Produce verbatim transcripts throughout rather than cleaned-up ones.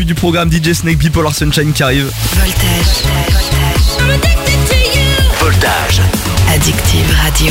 suite du programme D J Snake, Bipolar Sunshine qui arrive. Voltage. Voltage. Addictive Radio.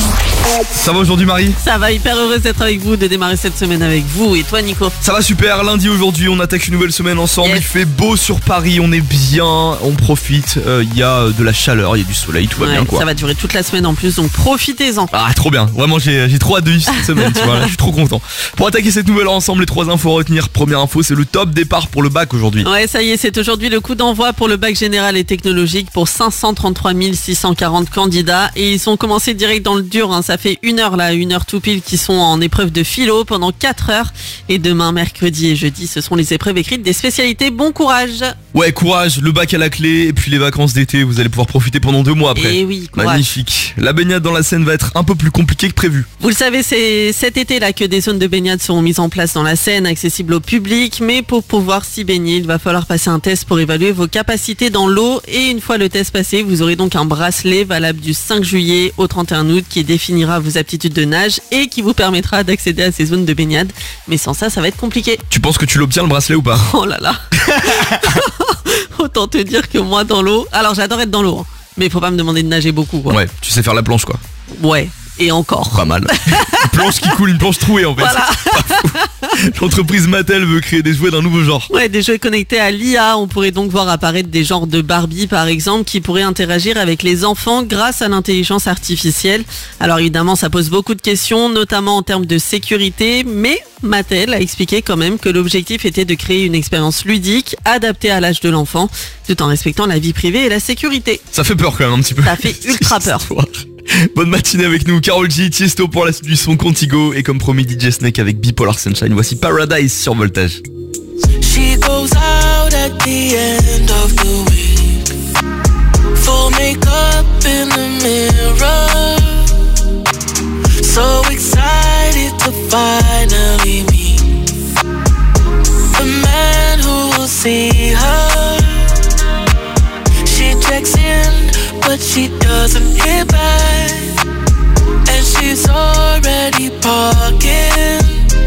Ça va aujourd'hui Marie? Ça va, hyper heureuse d'être avec vous, de démarrer cette semaine avec vous. Et toi Nico? Ça va super, lundi aujourd'hui on attaque une nouvelle semaine ensemble. Yes. Il fait beau sur Paris, on est bien, on profite. Il euh, y a de la chaleur, il y a du soleil, tout va Ouais, bien quoi. ça va durer toute la semaine en plus, donc profitez-en. Ah trop bien, vraiment j'ai, j'ai trop hâte de vivre cette semaine, tu vois, là, je suis trop content. Pour attaquer cette nouvelle heure ensemble, les trois infos à retenir. Première info, c'est le top départ pour le bac aujourd'hui. Ouais, ça y est, c'est aujourd'hui le coup d'envoi pour le bac général et technologique pour cinq cent trente-trois mille six cent quarante candidats. Et ils ont commencé direct dans le dur, hein. Ça fait une heure là, une heure tout pile qui sont en épreuve de philo pendant quatre heures. Et demain, mercredi et jeudi, ce sont les épreuves écrites des spécialités. Bon courage. Ouais, courage, le bac à la clé et puis les vacances d'été, vous allez pouvoir profiter pendant deux mois après. Et oui, courage. Magnifique. La baignade dans la Seine va être un peu plus compliquée que prévu. Vous le savez, c'est cet été là que des zones de baignade seront mises en place dans la Seine, accessibles au public. Mais pour pouvoir s'y baigner, il va falloir passer un test pour évaluer vos capacités dans l'eau. Et une fois le test passé, vous aurez donc un bracelet valable du cinq juillet au trente et un août qui définira vos aptitudes de nage et qui vous permettra d'accéder à ces zones de baignade. Mais sans ça, ça va être compliqué. Tu penses que tu l'obtiens le bracelet ou pas? Oh là là. Autant te dire que moi dans l'eau, alors j'adore être dans l'eau, hein, mais il faut pas me demander de nager beaucoup quoi. Ouais, tu sais faire la planche quoi. Ouais, et encore. Pas mal. Une planche qui coule, une planche trouée en fait. Voilà. L'entreprise Mattel veut créer des jouets d'un nouveau genre. Ouais, des jeux connectés à l'I A. On pourrait donc voir apparaître des genres de Barbie par exemple qui pourraient interagir avec les enfants grâce à l'intelligence artificielle. Alors évidemment ça pose beaucoup de questions, notamment en termes de sécurité, mais Mattel a expliqué quand même que l'objectif était de créer une expérience ludique adaptée à l'âge de l'enfant tout en respectant la vie privée et la sécurité. Ça fait peur quand même un petit peu. Ça fait ultra peur. Bonne matinée avec nous, Karol G, Tiesto pour la suite du son Contigo et comme promis D J Snake avec Bipolar Sunshine. Voici Paradise sur Voltage. She goes out at the end of the week, full makeup in the mirror, so excited to finally meet the man who will see her. She checks in but she doesn't hear back, and she's already parking,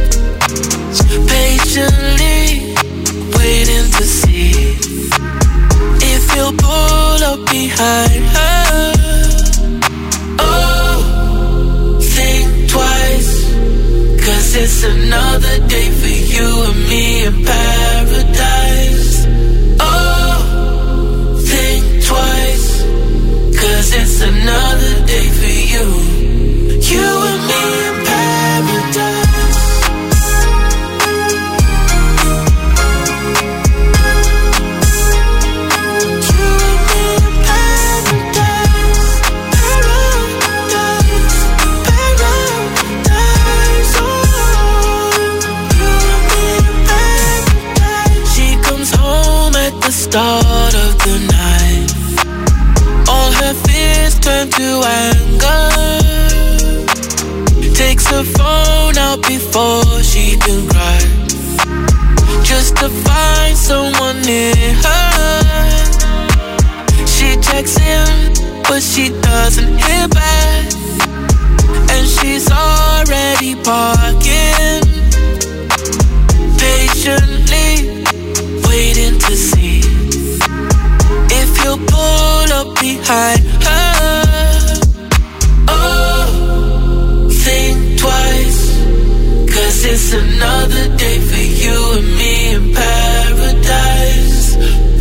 patiently waiting to see if he'll pull up behind her. Oh, think twice, cause it's another day for you and me in paradise. Oh, think twice, cause it's another day for you, you and me in paradise. You and me in paradise, paradise, paradise. Oh, you and me in paradise. She comes home at the start of the night, all her fears turn to anger, takes her phone out before she can cry, just to find someone near her. She checks in, but she doesn't hear back, and she's already parking, patiently waiting to see if you'll pull up behind her. Oh, think twice, cause it's another day for you and me in paradise.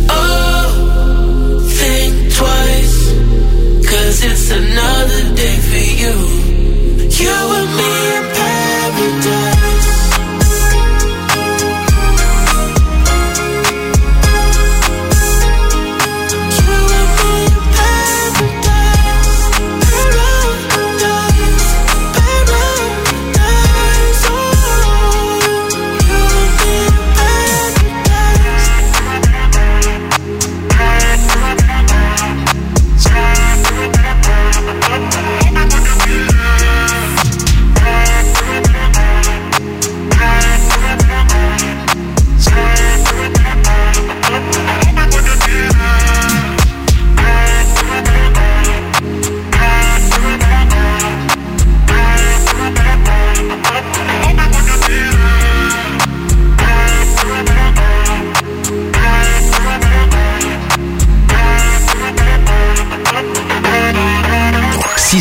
Oh, think twice, cause it's another day for you, you and me in paradise. You and me in paradise.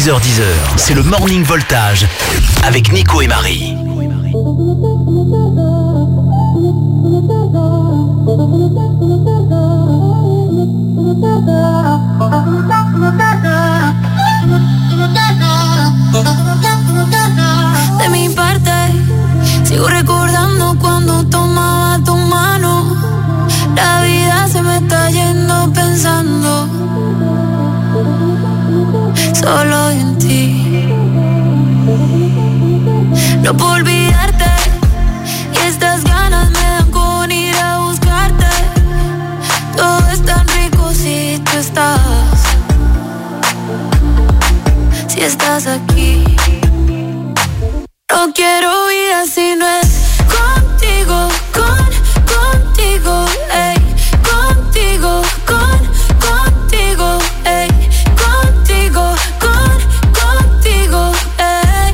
heures dix heures, c'est le Morning Voltage avec Nico et Marie. De mi parte, sigo recordando cuando tomaba tu mano. La vida se me está yendo pensando solo en ti. No puedo olvidarte y estas ganas me dan con ir a buscarte. Todo es tan rico si tú estás, si estás aquí. No quiero vida si no es contigo, con, contigo, ey, contigo, con, contigo, ey, contigo, con, contigo, ey.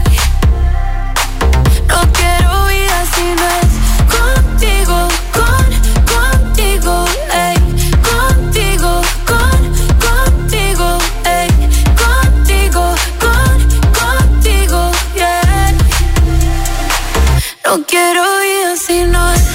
No quiero vida si no es contigo, con, contigo, ey, contigo, con, contigo, ey, contigo, con, contigo, yeah. No quiero vida si no es.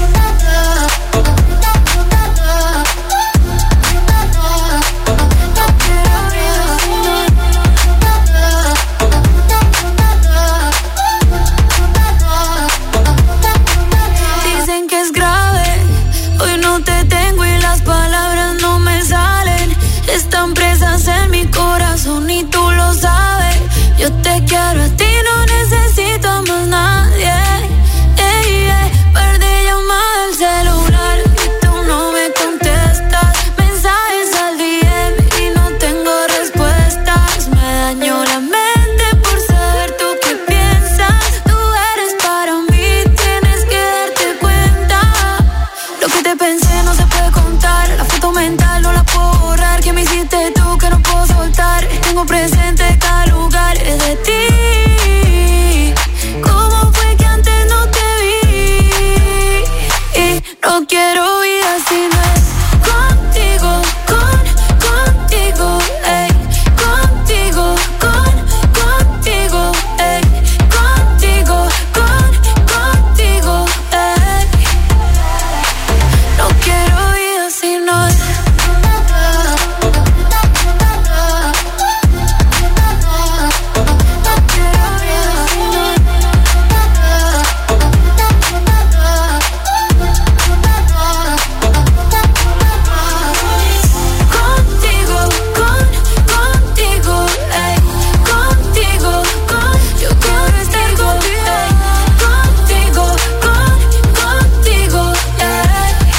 Dicen que es grave, hoy no te tengo y las palabras no me salen. Están presas en mi corazón y tú lo sabes. Yo te quiero a ti, no necesito a más nadie. Ey, ey, par de llamadas al celular y tú no me contestas. Mensajes al D M y no tengo respuestas. Me dañó la mente por saber tú qué piensas. Tú eres para mí, tienes que darte cuenta. Lo que te pensé no se puede contar. La foto mental no la puedo borrar. ¿Qué me hiciste tú que no puedo soltar? Tengo presente cada lugar de ti. ¿Cómo fue que antes no te vi? Y no quiero vida si no es contigo, con, contigo, ey, contigo, con, contigo, ey, contigo, con, contigo, ey. No quiero vida si no es. Contigo, con, contigo, ey, contigo, con, yo quiero estar contigo, ey, contigo, con, contigo, ey.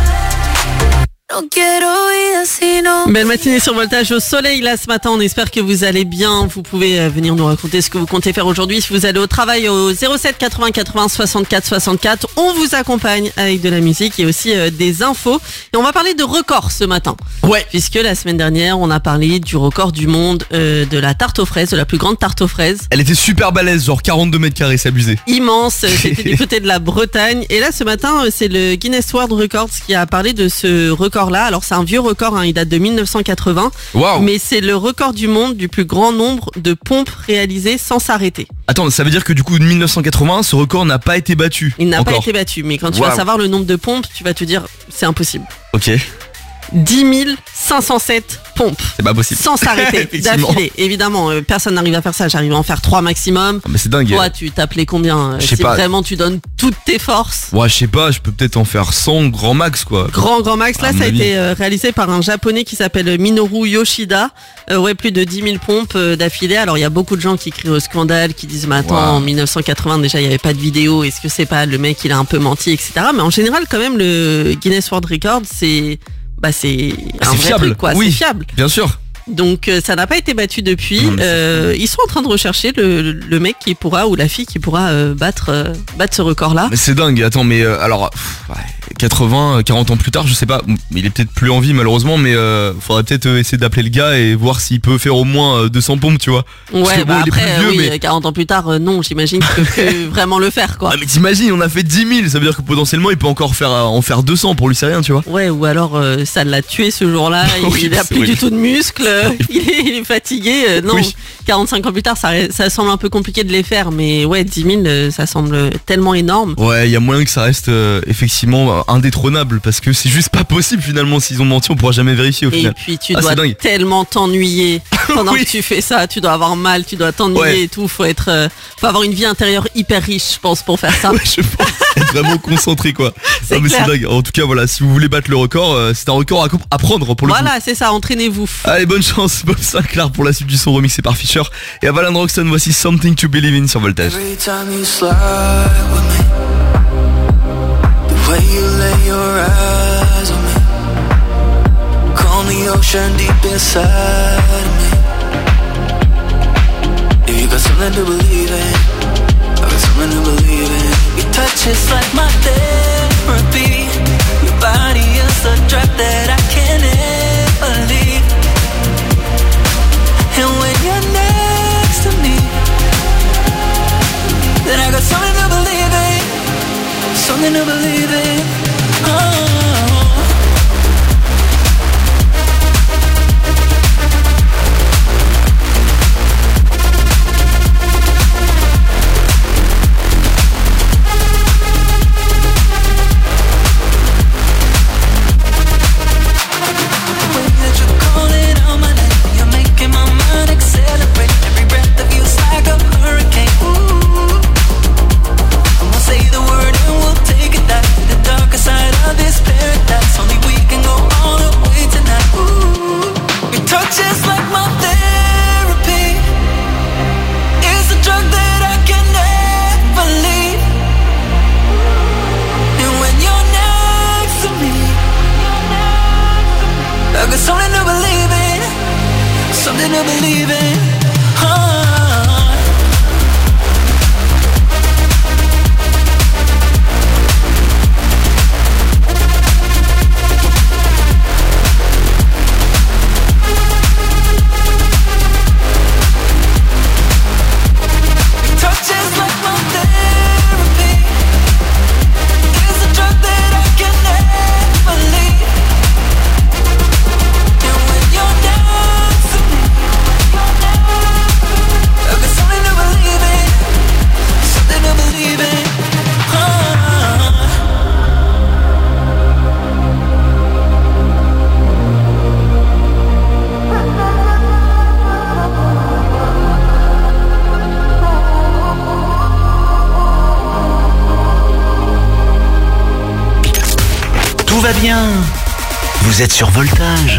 No quiero vida si no. Belle matinée sur Voltage au soleil là ce matin, on espère que vous allez bien. Vous pouvez euh, venir nous raconter ce que vous comptez faire aujourd'hui. Si vous allez au travail au zéro sept quatre-vingts quatre-vingts soixante-quatre soixante-quatre, on vous accompagne avec de la musique et aussi euh, des infos. Et on va parler de records ce matin. Ouais. Puisque la semaine dernière, on a parlé du record du monde euh, de la tarte aux fraises, de la plus grande tarte aux fraises. Elle était super balèze, genre quarante-deux mètres carrés, c'est abusé. Immense, c'était du côté de la Bretagne. Et là, ce matin, c'est le Guinness World Records qui a parlé de ce record-là. Alors, c'est un vieux record, hein, il date de mille neuf cent quatre-vingts. Waouh. Mais c'est le record du monde du plus grand nombre de pompes réalisées sans s'arrêter. Attends, ça veut dire que du coup, de mille neuf cent quatre-vingts, ce record n'a pas été battu. Il n'a encore. pas été battu, mais quand tu Waouh. vas savoir le nombre de pompes, tu vas te dire, c'est impossible. Ok. dix mille cinq cent sept pompes. C'est pas possible. Sans s'arrêter, Effectivement. d'affilée. Évidemment, euh, personne n'arrive à faire ça. J'arrive à en faire trois maximum. Ah, mais c'est dingue. Toi, tu t'appelais combien euh, Je sais Si pas. vraiment tu donnes toutes tes forces. Ouais, je sais pas, je peux peut-être en faire cent grand max, quoi. Grand, grand max. Là, À ça mon a avis. été euh, réalisé par un japonais qui s'appelle Minoru Yoshida. Euh, ouais, plus de dix mille pompes euh, d'affilée. Alors, il y a beaucoup de gens qui crient au scandale, qui disent, mais attends, Wow. en mille neuf cent quatre-vingts, déjà, il n'y avait pas de vidéo. Est-ce que c'est pas le mec, il a un peu menti, et cetera. Mais en général, quand même, le Guinness World Record, c'est, bah, c'est Ah, un c'est vrai fiable. truc, quoi. Oui. C'est fiable. Bien sûr. Donc euh, ça n'a pas été battu depuis. Non, mais c'est Euh, ils sont en train de rechercher le, le mec qui pourra ou la fille qui pourra euh, battre euh, battre ce record-là. Mais c'est dingue. Attends, mais euh, alors, pff, ouais, quatre-vingts, quarante ans plus tard, je sais pas. Il est peut-être plus en vie malheureusement, mais euh, faudrait peut-être euh, essayer d'appeler le gars et voir s'il peut faire au moins euh, deux cents pompes, tu vois. Parce Ouais, que bon, bah il est après, plus vieux, oui, mais- quarante ans plus tard, euh, non, j'imagine qu'il peut plus vraiment le faire, quoi. Ah mais t'imagines, on a fait dix mille, ça veut dire que potentiellement il peut encore faire en faire deux cents, pour lui c'est rien, tu vois. Ouais, ou alors euh, ça l'a tué ce jour-là, Oui, il a c'est plus vrai. du tout de muscles, euh, il, est, il est fatigué. Euh, non, Oui. quarante-cinq ans plus tard, ça, ça semble un peu compliqué de les faire, mais ouais, dix mille, euh, ça semble tellement énorme. Ouais, il y a moyen que ça reste euh, effectivement euh, indétrônable parce que c'est juste pas possible finalement. S'ils ont menti, on pourra jamais vérifier au Et final. puis tu Ah, dois c'est dingue. tellement t'ennuyer pendant Oui. que tu fais ça, tu dois avoir mal, tu dois t'ennuyer Ouais. et tout. Faut être, euh, faut avoir une vie intérieure hyper riche, je pense, pour faire ça. Ouais, je pense être vraiment concentré quoi. C'est Ah, mais c'est clair. dingue. En tout cas, voilà, si vous voulez battre le record, euh, c'est un record à, comp- à prendre pour le coup. Voilà, c'est ça, entraînez-vous. Allez, bonne chance, Bob Sinclair pour la suite du son remixé par Fisher. Et à Alan Roxton, voici Something to Believe in sur Voltage. Every time you slide with me, the way you lay your eyes on me, calm the ocean deep inside of me. If you got something to believe in, I got something to believe in. Your touch is like my therapy. Your body is a drug that I can't ever leave. And when you're next to me, then I got something to believe in, something to believe in. Oh. Something to believe in. Oh. Your touch is like my therapy. It's a drug that I can never leave. And when you're next to me, I've got something to believe in, something to believe in. Oh. Tout va bien. Vous êtes sur Voltage.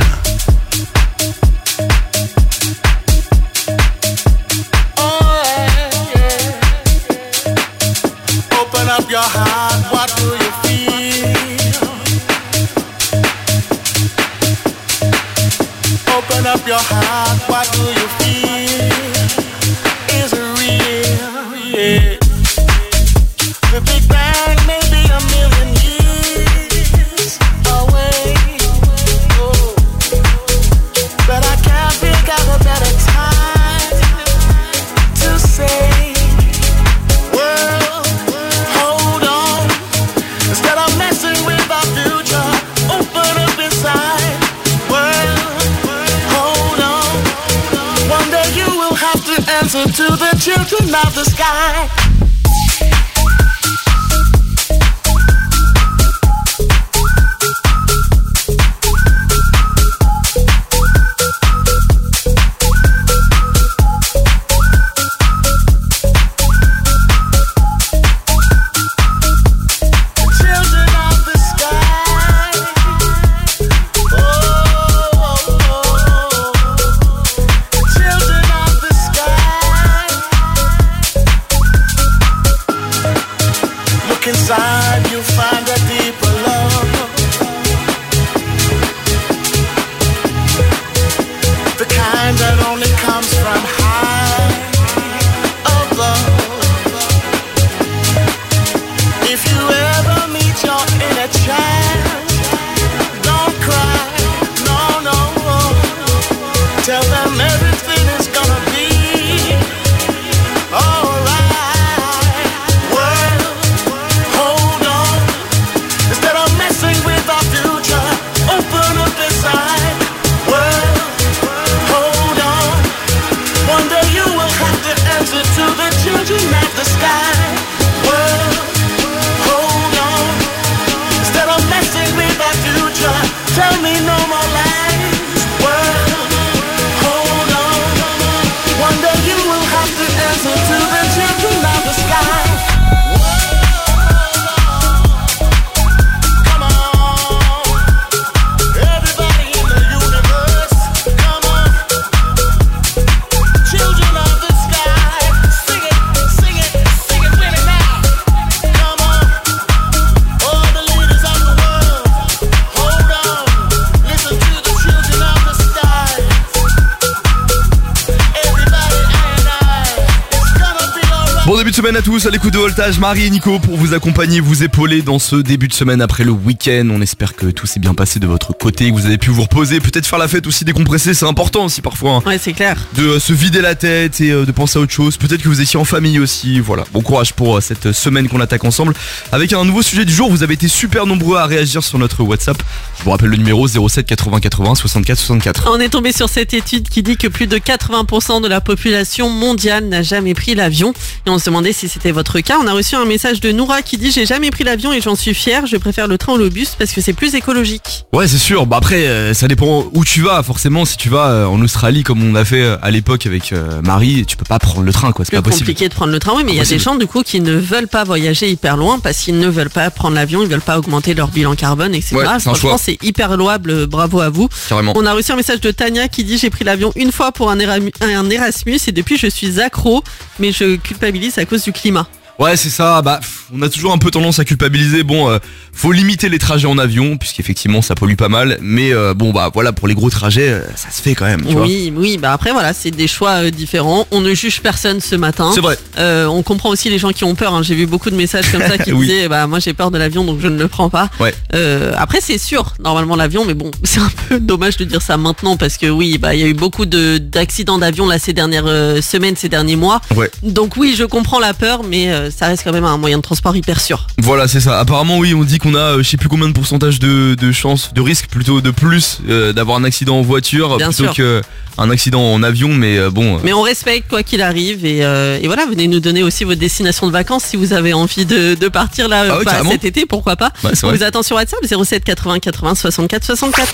Open up your heart, what do you feel? Open up your heart, what do you feel? Is it real? Yeah. The Big Bang may be a million years away. Oh. But I can't think of a better time to say, world, hold on. Instead of messing with our future, open up inside. World, hold on. One day you will have to answer to the children of the sky. Children of the sky. Oh, oh, oh. Children of the sky. semaine à tous, à l'écoute de Voltage, Marie et Nico pour vous accompagner, vous épauler dans ce début de semaine après le week-end. On espère que tout s'est bien passé de votre côté, que vous avez pu vous reposer, peut-être faire la fête aussi, décompresser, c'est important aussi parfois. Hein, ouais, c'est clair. de euh, se vider la tête et euh, de penser à autre chose. Peut-être que vous étiez en famille aussi. Voilà, bon courage pour euh, cette semaine qu'on attaque ensemble. Avec un nouveau sujet du jour, vous avez été super nombreux à réagir sur notre WhatsApp. Je vous rappelle le numéro zéro sept quatre-vingts quatre-vingts soixante-quatre soixante-quatre. On est tombé sur cette étude qui dit que plus de quatre-vingts pour cent de la population mondiale n'a jamais pris l'avion. Et on se demandait si c'était votre cas. On a reçu un message de Noura qui dit « J'ai jamais pris l'avion et j'en suis fière. Je préfère le train ou le bus parce que c'est plus écologique. » Ouais, c'est sûr. Bah après, euh, ça dépend où tu vas. Forcément, si tu vas euh, en Australie comme on a fait euh, à l'époque avec euh, Marie, tu peux pas prendre le train, quoi. C'est Plus pas possible. compliqué de prendre le train, oui, mais il y a des gens du coup qui ne veulent pas voyager hyper loin parce qu'ils ne veulent pas prendre l'avion, ils veulent pas augmenter leur bilan carbone, et cetera. Ouais, c'est un Franchement, choix. c'est hyper louable. Bravo à vous. Carrément. On a reçu un message de Tania qui dit « J'ai pris l'avion une fois pour un Erasmus, un Erasmus et depuis je suis accro, mais je culpabilise à cause du climat. » Ouais, c'est ça. Bah, pff, on a toujours un peu tendance à culpabiliser. Bon, euh, faut limiter les trajets en avion, puisqu'effectivement ça pollue pas mal. Mais euh, bon, bah voilà, pour les gros trajets, euh, ça se fait quand même. Tu vois. Oui, oui, bah après voilà, c'est des choix euh, différents. On ne juge personne ce matin. C'est vrai. Euh, on comprend aussi les gens qui ont peur. Hein. J'ai vu beaucoup de messages comme ça qui Oui. disaient bah moi j'ai peur de l'avion donc je ne le prends pas. Ouais. Euh, après c'est sûr, normalement l'avion, mais bon c'est un peu dommage de dire ça maintenant parce que oui, bah il y a eu beaucoup de d'accidents d'avion là ces dernières euh, semaines, ces derniers mois. Ouais. Donc oui, je comprends la peur, mais euh, ça reste quand même un moyen de transport hyper sûr. Voilà, c'est ça. Apparemment, oui, on dit qu'on a, euh, je sais plus combien de pourcentage de, de chance, de risque plutôt de plus euh, d'avoir un accident en voiture Bien plutôt sûr. qu'un accident en avion. Mais euh, bon. euh, Mais on respecte quoi qu'il arrive et, euh, et voilà, venez nous donner aussi votre destination de vacances si vous avez envie de, de partir là Ah ouais, bah, carrément. cet été, pourquoi pas. Ouais, c'est On vrai. vous attend sur WhatsApp zéro sept quatre-vingts quatre-vingts soixante-quatre soixante-quatre.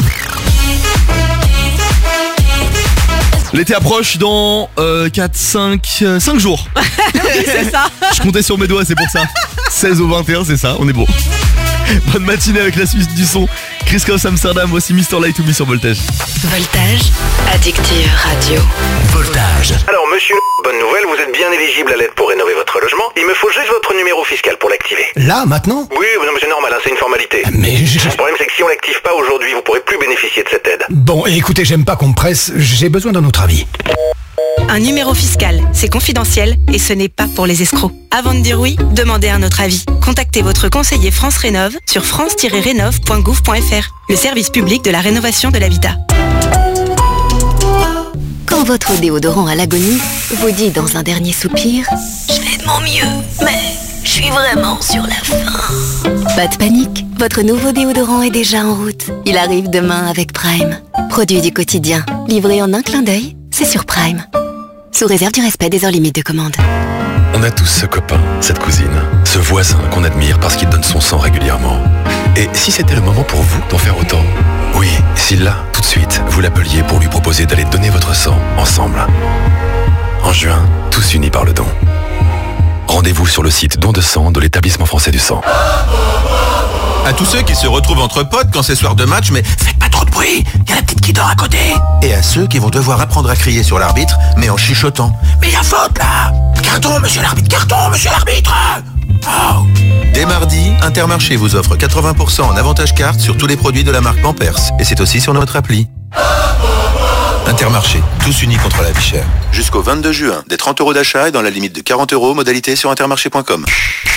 L'été approche dans euh, quatre, cinq, cinq jours. Oui, c'est ça. Je comptais sur mes doigts, c'est pour ça. seize au vingt et un, c'est ça, on est bon. Bonne matinée avec la Suisse du son. Chris Cross Amsterdam, voici mister Light to Me sur Voltage. Voltage, Addictive Radio. Voltage. Alors monsieur, bonne nouvelle, vous êtes bien éligible à l'aide pour rénover votre logement. Il me faut juste votre numéro fiscal pour l'activer. Là, maintenant? Oui, non mais c'est normal, hein, c'est une formalité. Mais je... Le problème c'est que si on l'active pas aujourd'hui, vous pourrez plus bénéficier de cette aide. Bon, écoutez, j'aime pas qu'on me presse, j'ai besoin d'un autre avis. Un numéro fiscal, c'est confidentiel et ce n'est pas pour les escrocs. Avant de dire oui, demandez un autre avis. Contactez votre conseiller France Rénov sur france tiret rénov point gouv point f r, le service public de la rénovation de l'habitat. Quand votre déodorant à l'agonie vous dit dans un dernier soupir « Je fais de mon mieux, mais je suis vraiment sur la fin ». Pas de panique, votre nouveau déodorant est déjà en route. Il arrive demain avec Prime. Produit du quotidien, livré en un clin d'œil, c'est sur Prime. Sous réserve du respect des heures limites de commande. On a tous ce copain, cette cousine, ce voisin qu'on admire parce qu'il donne son sang régulièrement. Et si c'était le moment pour vous d'en faire autant? Oui, si là, tout de suite, vous l'appeliez pour lui proposer d'aller donner votre sang ensemble. En juin, tous unis par le don. Rendez-vous sur le site don de sang de l'établissement français du sang. À tous ceux qui se retrouvent entre potes quand c'est soir de match, mais faites pas trop de bruit, y a la petite qui dort à côté. Et à ceux qui vont devoir apprendre à crier sur l'arbitre, mais en chuchotant. Mais y a faute là! Carton, monsieur l'arbitre, carton, monsieur l'arbitre! Oh. Dès mardi, Intermarché vous offre quatre-vingts pour cent en avantage carte sur tous les produits de la marque Pampers. Et c'est aussi sur notre appli. Intermarché, tous unis contre la vie chère. Jusqu'au vingt-deux juin, des trente euros d'achat et dans la limite de quarante euros, modalité sur intermarché point com.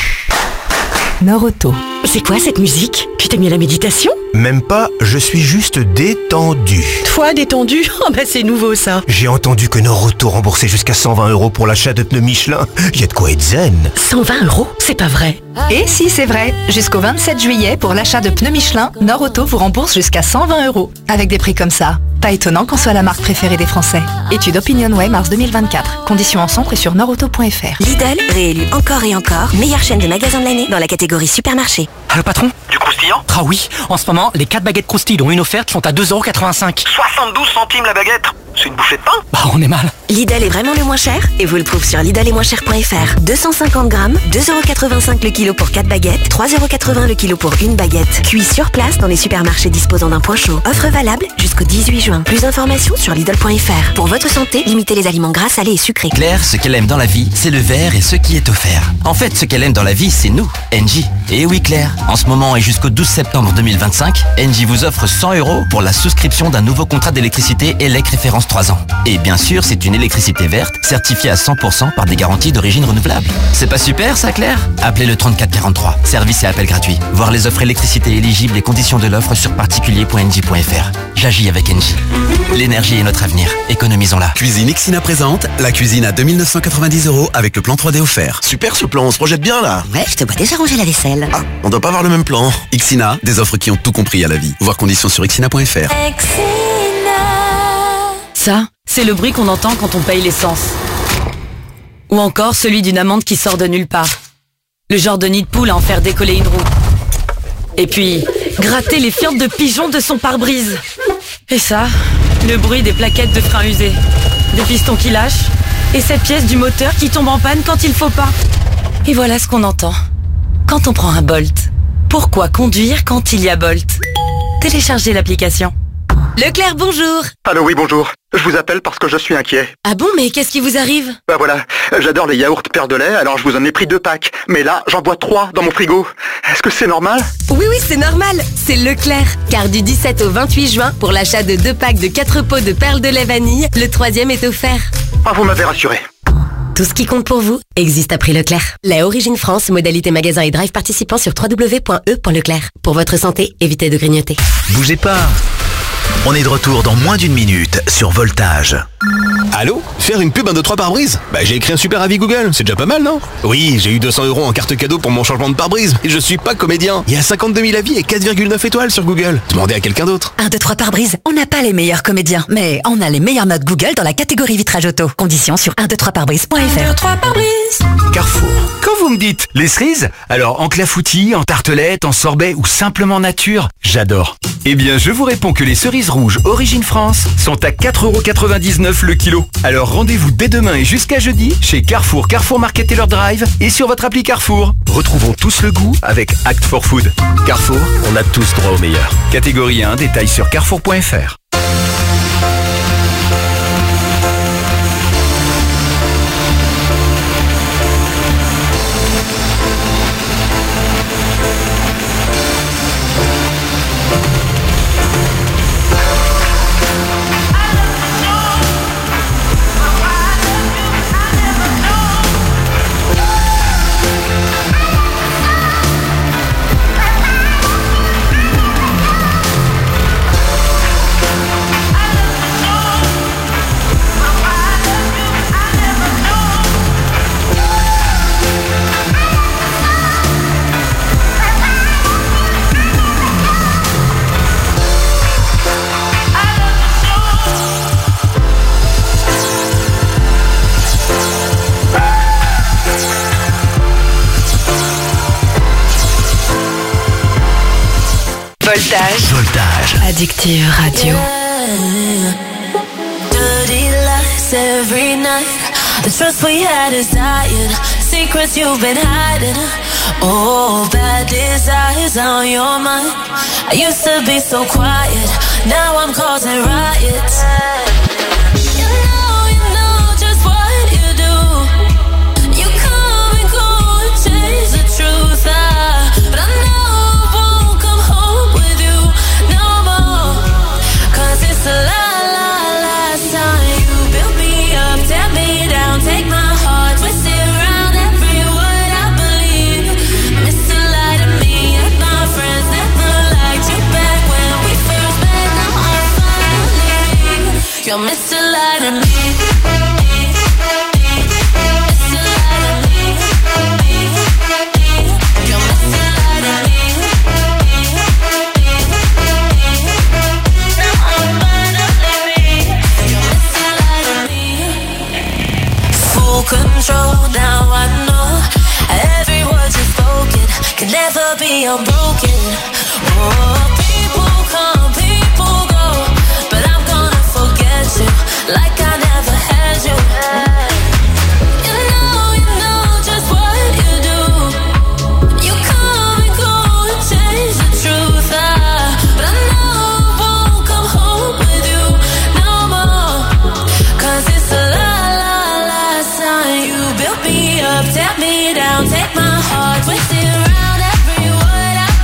Norauto. C'est quoi cette musique? Tu t'es mis à la méditation? Même pas, je suis juste détendu. Toi détendu? Oh bah c'est nouveau ça. J'ai entendu que Norauto remboursait jusqu'à cent vingt euros pour l'achat de pneus Michelin. Y a de quoi être zen. cent vingt euros? C'est pas vrai. Et si c'est vrai, jusqu'au vingt-sept juillet, pour l'achat de pneus Michelin, Norauto vous rembourse jusqu'à cent vingt euros. Avec des prix comme ça, pas étonnant qu'on soit la marque préférée des Français. Étude OpinionWay mars deux mille vingt-quatre. Conditions en centre et sur norauto point f r. Lidl, réélu encore et encore, meilleure chaîne de magasins de l'année dans la catégorie supermarché. Allô patron? Du croustillant? Ah oui, en ce moment, les quatre baguettes croustilles dont une offerte sont à deux euros quatre-vingt-cinq. soixante-douze centimes la baguette. C'est une bouchée de pain? Bah on est mal. Lidl est vraiment le moins cher et vous le prouve sur lidl et moins cher point f r. deux cent cinquante grammes, deux euros quatre-vingt-cinq le kilo pour quatre baguettes, trois euros quatre-vingts le kilo pour une baguette. Cuit sur place dans les supermarchés disposant d'un point chaud. Offre valable jusqu'au dix-huit juin. Plus d'informations sur lidl point f r. Pour votre santé, limitez les aliments gras, salés et sucrés. Claire, ce qu'elle aime dans la vie, c'est le verre et ce qui est offert. En fait, ce qu'elle aime dans la vie, c'est nous, N J. Et oui Claire, En ce moment et jusqu'au douze septembre deux mille vingt-cinq, Engie vous offre cent euros pour la souscription d'un nouveau contrat d'électricité E L E C référence trois ans. Et bien sûr, c'est une électricité verte, certifiée à cent pour cent par des garanties d'origine renouvelable. C'est pas super ça, Claire? Appelez le trente-quatre quarante-trois. Service et appel gratuit. Voir les offres électricité éligibles et conditions de l'offre sur particulier point engie point f r. J'agis avec Engie. L'énergie est notre avenir. Économisons-la. Cuisine Ixina présente la cuisine à deux mille neuf cent quatre-vingt-dix euros avec le plan trois D offert. Super ce plan, on se projette bien là. Ouais, je te vois déjà ranger la vaisselle. Ah, on doit pas avoir le même plan. Ixina, des offres qui ont tout compris à la vie. Voir conditions sur ixina point f r. Ça, c'est le bruit qu'on entend quand on paye l'essence. Ou encore celui d'une amande qui sort de nulle part. Le genre de nid de poule à en faire décoller une roue. Et puis, gratter les fientes de pigeons de son pare-brise. Et ça, le bruit des plaquettes de frein usées. Des pistons qui lâchent. Et cette pièce du moteur qui tombe en panne quand il faut pas. Et voilà ce qu'on entend quand on prend un Bolt. Pourquoi conduire quand il y a Bolt? Téléchargez l'application. Leclerc, bonjour. Allô, oui, bonjour. Je vous appelle parce que je suis inquiet. Ah bon, mais qu'est-ce qui vous arrive? Bah voilà, j'adore les yaourts Père de lait, alors je vous en ai pris deux packs. Mais là, j'en bois trois dans mon frigo. Est-ce que c'est normal? Oui, oui, c'est normal. C'est Leclerc. Car du dix-sept au vingt-huit juin, pour l'achat de deux packs de quatre pots de perles de lait vanille, le troisième est offert. Ah, vous m'avez rassuré. Tout ce qui compte pour vous existe à prix Leclerc. Lait Origine France, modalité magasin et drive participant sur w w w point e point leclerc. Pour votre santé, évitez de grignoter. Bougez pas. On est de retour dans moins d'une minute sur Voltage. Allô? Faire une pub un deux trois pare-brise? Bah j'ai écrit un super avis Google, c'est déjà pas mal, non? Oui, j'ai eu deux cents euros en carte cadeau pour mon changement de pare-brise. Et je suis pas comédien. Il y a cinquante-deux mille avis et quatre virgule neuf étoiles sur Google. Demandez à quelqu'un d'autre. un, deux, trois pare-brise, on n'a pas les meilleurs comédiens, mais on a les meilleures notes Google dans la catégorie vitrage auto. Conditions sur un deux trois pare-brise point f r. un, deux, trois pare-brise. Carrefour. Quand vous me dites les cerises, alors en clafoutis, en tartelette, en sorbet ou simplement nature, j'adore. Eh bien, je vous réponds que les cerises rouges Origine France sont à quatre euros quatre-vingt-dix-neuf le kilo. Alors rendez-vous dès demain et jusqu'à jeudi chez Carrefour, Carrefour Market Taylor Drive et sur votre appli Carrefour. Retrouvons tous le goût avec Act for Food. Carrefour, on a tous droit au meilleur. Catégorie un, détails sur carrefour point f r. Voltage. Voltage. Addictive Radio. Dirty lies every night. The trust we had is dying. Secrets you've been hiding. Oh, bad desires on your mind. I used to be so quiet. Now I'm causing riots. You know, you know just what you do. You come and go and change the truth. I, but I know. It's a lie, lie, last time you built me up, tear me down, take my heart, twist it around every word I believe. Mister Lie to me and my friends never liked you back when we first met. Now I'm finally, you're Mister Lie to me. Control, now I know every word you've spoken can never be unbroken. Oh, people come, people go, but I'm gonna forget you like I never had you. You know, you know just what you do. You come and go and change the truth. I, but I know I won't come home with you no more. Cause it's a lie. Tear me down, take my heart, twist it around every word I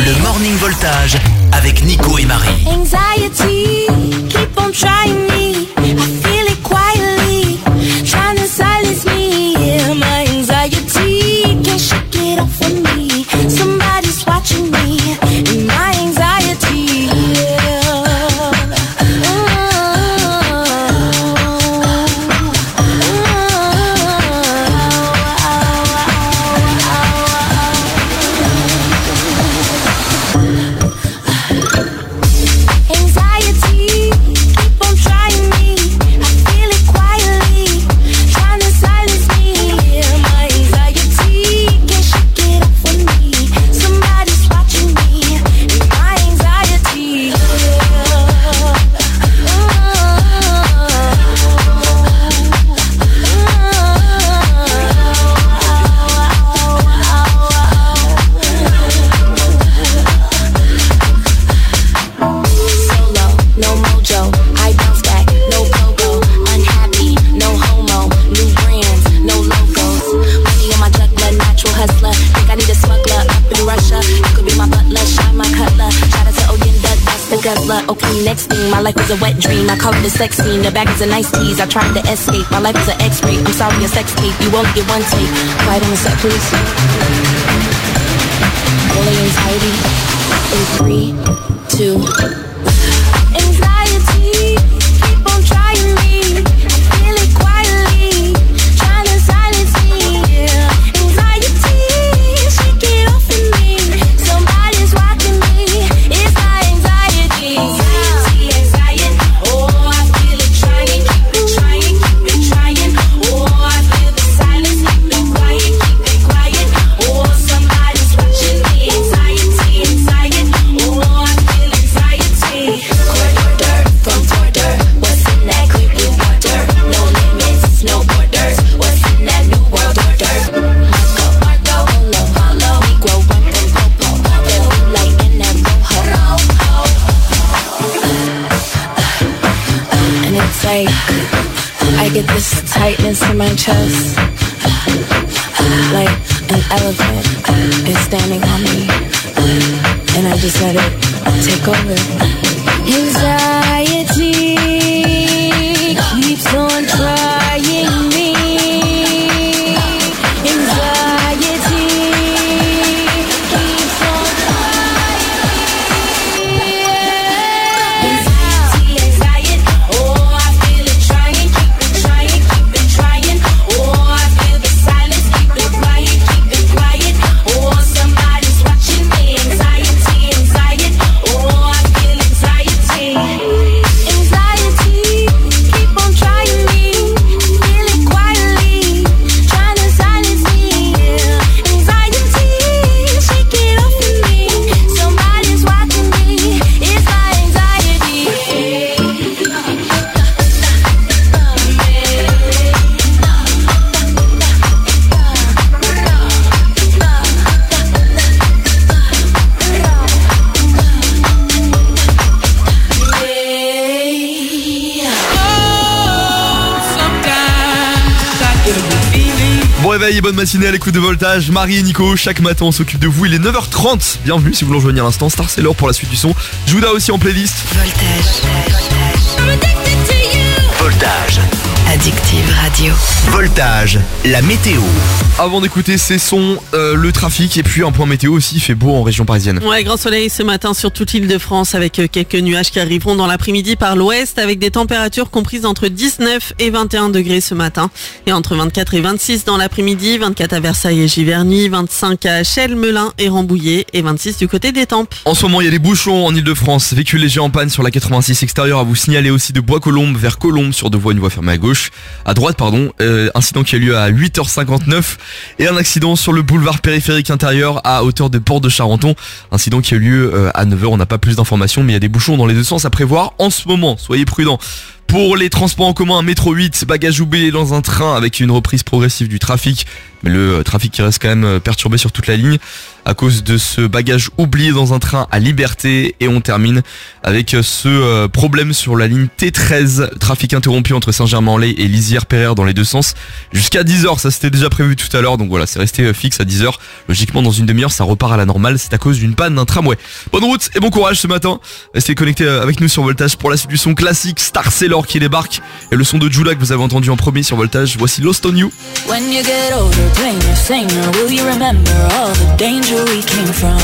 Le Morning Voltage avec Nico et Marie. Anxiety, keep on trying me. I feel it quietly, trying to silence me. Yeah, my anxiety can't shake it off of me. Somebody's watching me, and my anxiety. Yeah. Okay, next thing, my life was a wet dream. I call it a sex scene, the bag is a nice tease. I tried to escape, my life is an X-ray. I'm sorry, a sex tape, you won't get one take. Quiet on the set, please. Rolling anxiety in three, two. Anxiety, keep on trying me. I feel it quietly, trying to silence me. Yeah. Anxiety, shake it off of me. Somebody's watching me. It's my anxiety. Anxiety, anxiety. Oh, I feel it trying, keep it trying, keep it trying. Oh, I feel the silence, keep it quiet, keep it quiet. Oh, somebody's watching me. Anxiety, anxiety. Oh, I feel anxiety. Quarter from border. What's in that clear blue water? No limits, no borders. What's in that new world order? Marco, Marco, Polo, Polo. Negro, Rumble, Popo. Feel like in that rojo. And it's like I get this tightness in my chest, like an elephant is standing on me, and I just let it take over. Anxiety keeps on trying me. Anxiety keeps on trying me. Anxiety, anxiety. Oh, I feel it trying, keep it trying, keep it trying. Oh, I feel the silence, keep it quiet, keep it quiet. Oh, somebody's watching me. Anxiety, anxiety. Oh, I feel anxiety. Anxiety, keep on trying me. Feel it quietly, trying to silence me. Yeah. Anxiety, shake it off of me. Somebody's watching me. It's my anxiety. Bon réveil et bonne matinée à l'écoute de Voltage. Marie et Nico, chaque matin on s'occupe de vous. Il est neuf heures trente. Bienvenue si vous nous rejoignez à l'instant. Star, c'est l'heure pour la suite du son. Jouda aussi en playlist. Voltage. Addictive Radio. Voltage, la météo. Avant d'écouter ces sons, euh, le trafic et puis un point météo aussi. Il fait beau en région parisienne. Ouais, grand soleil ce matin sur toute l'île de France avec euh, quelques nuages qui arriveront dans l'après-midi par l'ouest avec des températures comprises entre dix-neuf et vingt et un degrés ce matin et entre vingt-quatre et vingt-six dans l'après-midi, vingt-quatre à Versailles et Giverny, vingt-cinq à Chelles, Melun et Rambouillet et vingt-six du côté d'Étampes. En ce moment, il y a des bouchons en Ile-de-France. Véhicule léger en panne sur la quatre-vingt-six extérieure à vous signaler aussi de Bois-Colombes vers Colombes sur deux voies, une voie fermée à gauche. À droite, pardon. Euh, incident qui a lieu à huit heures cinquante-neuf et un accident sur le boulevard périphérique intérieur à hauteur de Port de Charenton. Incident qui a lieu euh, à neuf heures. On n'a pas plus d'informations, mais il y a des bouchons dans les deux sens à prévoir en ce moment. Soyez prudents. Pour les transports en commun, métro huit, bagages oubliés dans un train avec une reprise progressive du trafic. Mais le trafic qui reste quand même perturbé sur toute la ligne à cause de ce bagage oublié dans un train à Liberté. Et on termine avec ce problème sur la ligne T treize. Trafic interrompu entre Saint-Germain-en-Laye et Lisières-Pereire dans les deux sens. Jusqu'à dix heures, ça c'était déjà prévu tout à l'heure. Donc voilà, c'est resté fixe à dix heures. Logiquement, dans une demi-heure, ça repart à la normale. C'est à cause d'une panne d'un tramway. Bonne route et bon courage ce matin. Restez connectés avec nous sur Voltage pour la suite du son classique Star Sailor qui débarque. Et le son de Jula que vous avez entendu en premier sur Voltage. Voici Lost on You. When you get older, playing your singer, will you remember all the danger we came from?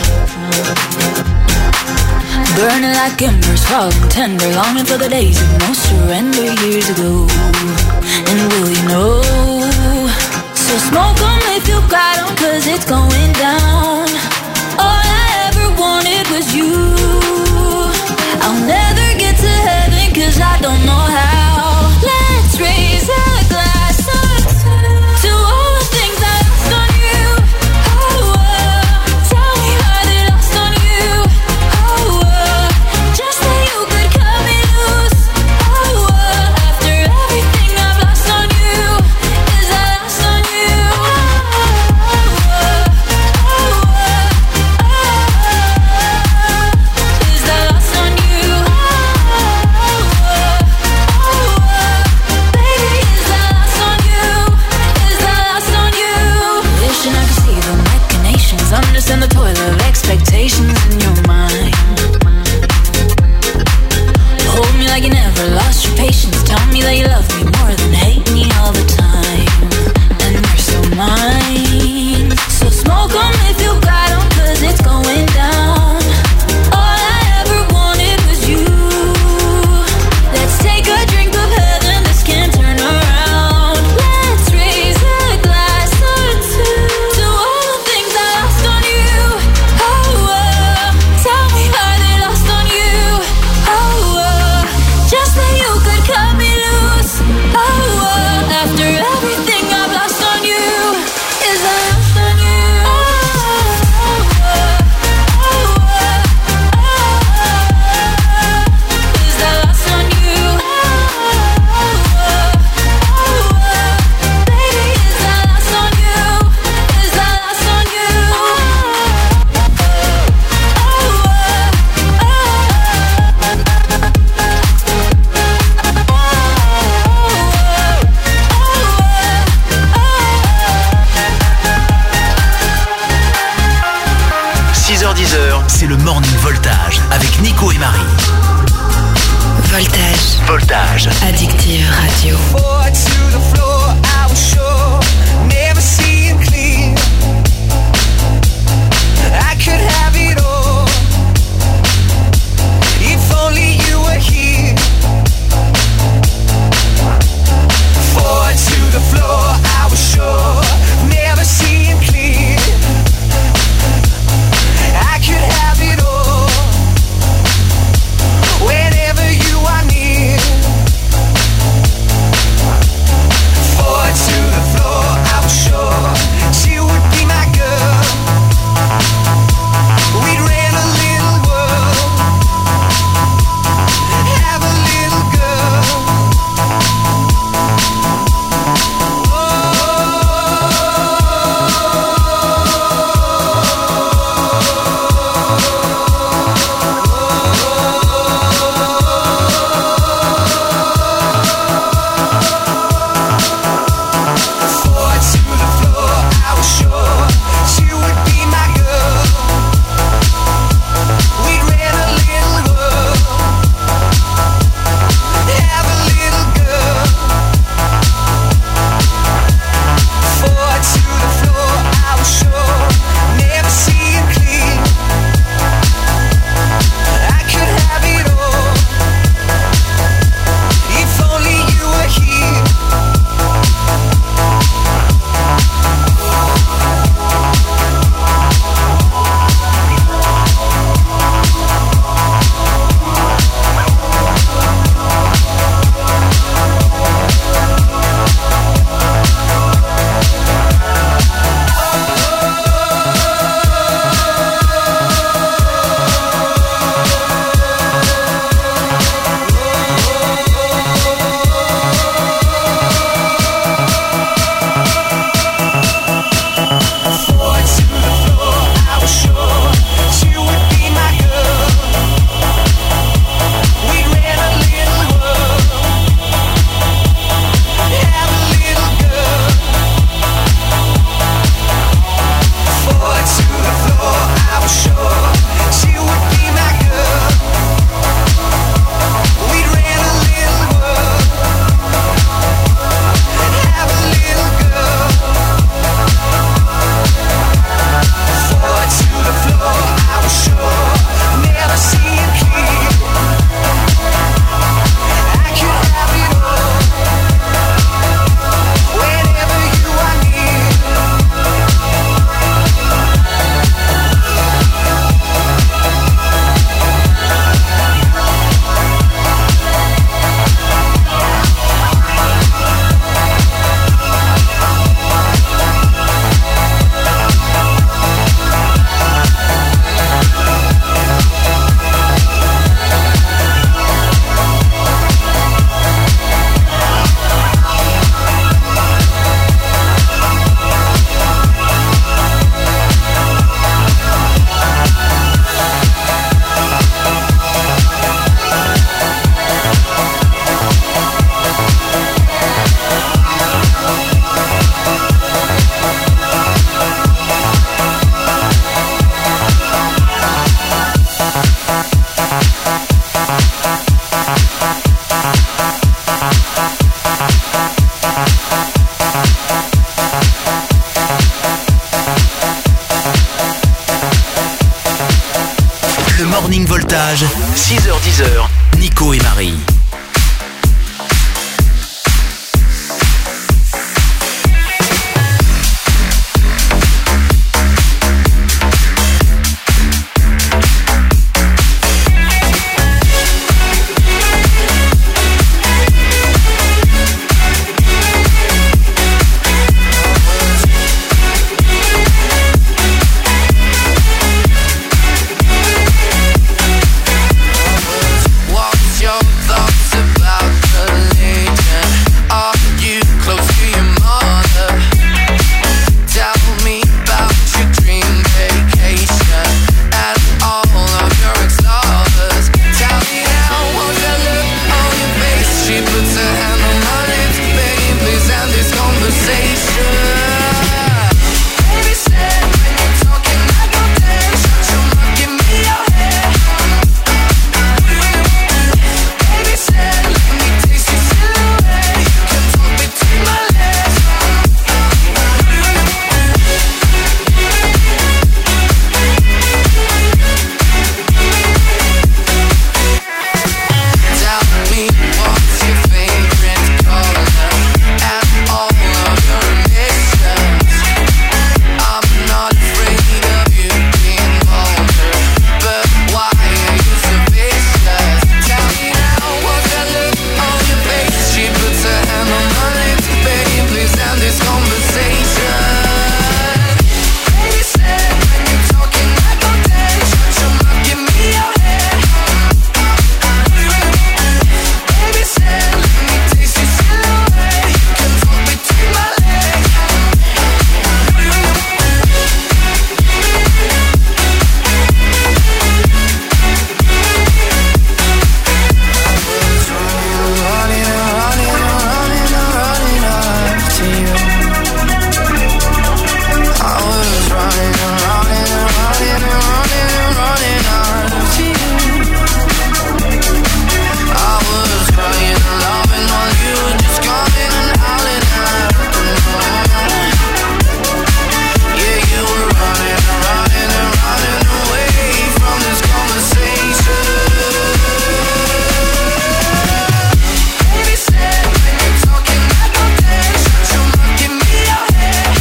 Burning like embers, falling tender, longing for the days of no surrender years ago. And will you know? So smoke on if you got 'em, cause it's going down. All I ever wanted was you. I'll never get to heaven cause I don't know how. Let's raise a glass up to all the things I lost on you. Oh, oh. Tell me how they lost on you. Oh, oh. Just so you could cut me loose. Oh, oh. After everything I've lost on you, is I lost on you. Oh, oh, oh, oh, oh. Is I lost on you. Understand the toil of expectations in your mind. Hold me like you never lost your patience. Tell me that you love me more than hate me all the time. And we're still mine. So smoke 'em if you got 'em, cause it's going down. All I ever wanted was you. Let's take a drink of heaven, this can't turn around. Let's raise a glass or two to all the things I lost on you. Oh, oh. Tell me how they lost on you. Oh, oh. Just so you could cut me loose. Oh, oh. After everything I've lost on you, is I lost on you. Oh, oh, oh, oh, oh. Is I lost on you. Oh, oh, oh. Baby, is I lost on you. Is I lost on you. six heures dix, c'est le Morning Voltage avec Nico et Marie. Voltage. Voltage. Addictive Radio. Forward to the floor, I was sure, never seeing clear. I could have it all, if only you were here. Forward to the floor, I was sure, never seeing clear. I could have it all, whenever you are near. Morning Voltage, six heures dix heures, Nico et Marie. What's your thoughts about religion? Are you close to your mother? Tell me about your dream vacation and all of your ex-lovers. Tell me now, what's that look on your face? She puts her hand on my lips, begging please end this conversation. Baby said when you're talking I go dead. Shut your mouth, give me your head. Baby said let me taste your silhouette. You can talk between my legs. Tell me what's your favorite color and all of your ambitions. I'm not afraid of you being vulgar, but why are you so vicious? Tell me now, what's that look on your face? She puts her hand on my lips, begging please end this conversation. Baby said when you're talking I go dead. Shut your mouth, give me your head. Baby said let me taste your silhouette. You can talk between my legs. Running, running, running, running up to you. I was running, running, running, running, running up to you. I was crying, loving while you were just coming and howling after me. Yeah, you were running, running, running away from this conversation. Baby said when you're talking I go dead. Shut your mouth, give me your head.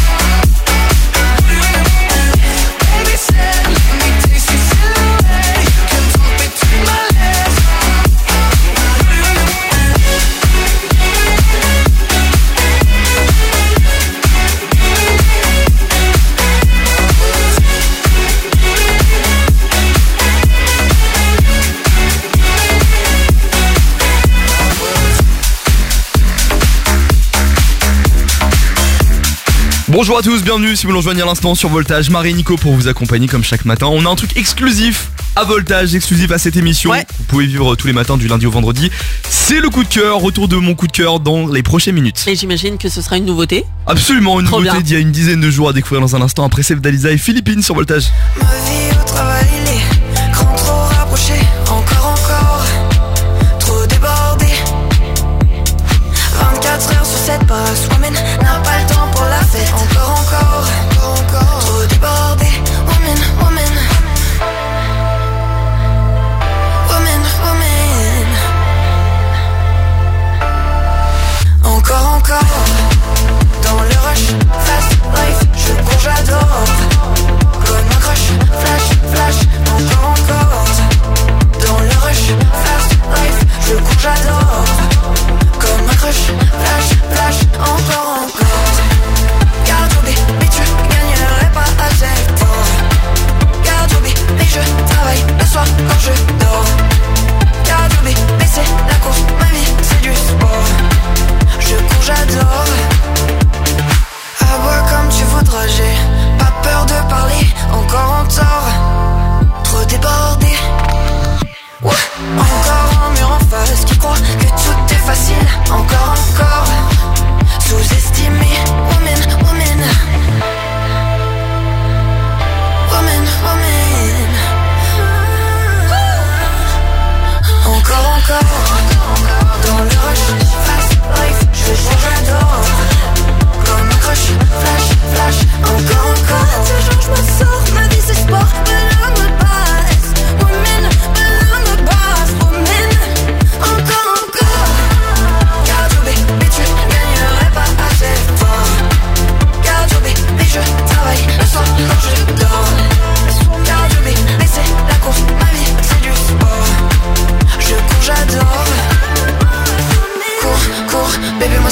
Baby said let me taste your silhouette. You can talk between my legs. Bonjour à tous, bienvenue si vous nous rejoignez à l'instant sur Voltage. Marie et Nico pour vous accompagner comme chaque matin. On a un truc exclusif à Voltage, exclusif à cette émission. Vous pouvez vivre tous les matins du lundi au vendredi. C'est le coup de cœur, retour de mon coup de cœur dans les prochaines minutes. Et j'imagine que ce sera une nouveauté. Absolument, une Trop nouveauté bien. d'il y a une dizaine de jours à découvrir dans un instant. Après Sef Dalisa et Philippines sur Voltage. Ma vie au travail, les grands trop rapprochés. Encore, encore, trop débordé. vingt-quatre heures sur sept, boss woman n'a pas le temps pour la fête. Encore, encore, encore, encore, trop débordé. Woman, woman, woman, woman. Encore, encore, dans le rush, fast life, je cours, j'adore. Comme un crush, flash, flash.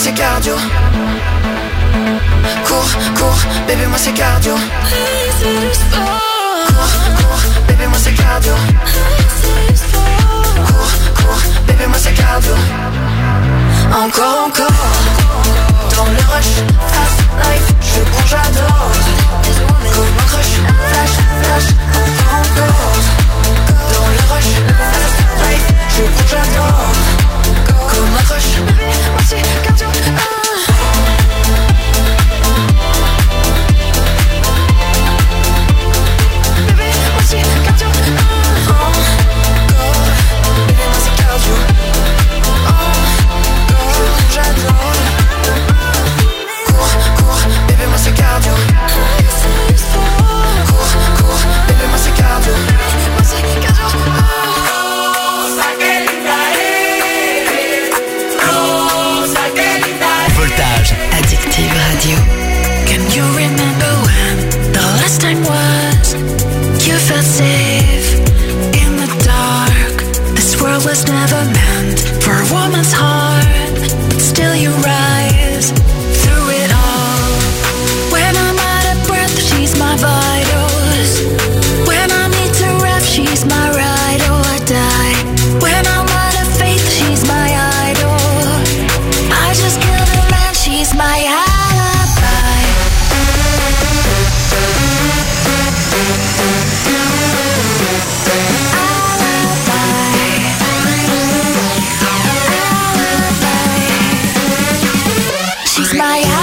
c'est cardio. Cours, cours, bébé moi c'est cardio. C'est du sport. Cours, cours, bébé moi c'est cardio. C'est du sport. Cours, cours, bébé moi c'est cardio. Encore, encore. Dans le rush, fast life, je bouge, j'adore. Comme un crush, flash, flash. Encore, encore. Dans le rush, fast life, je bouge, j'adore. Comme un crush, moi c'est cardio. Voltage. Addictive Radio. Can you remember when the last time was you felt safe in the dark? This world was never meant for a woman's heart, but still you rise through it all. When I'm out of breath, she's my vitals. When I need to rap, she's my ride or die. When I'm out of faith, she's my idol. I just killed a man, she's my alibi. She's my alibi.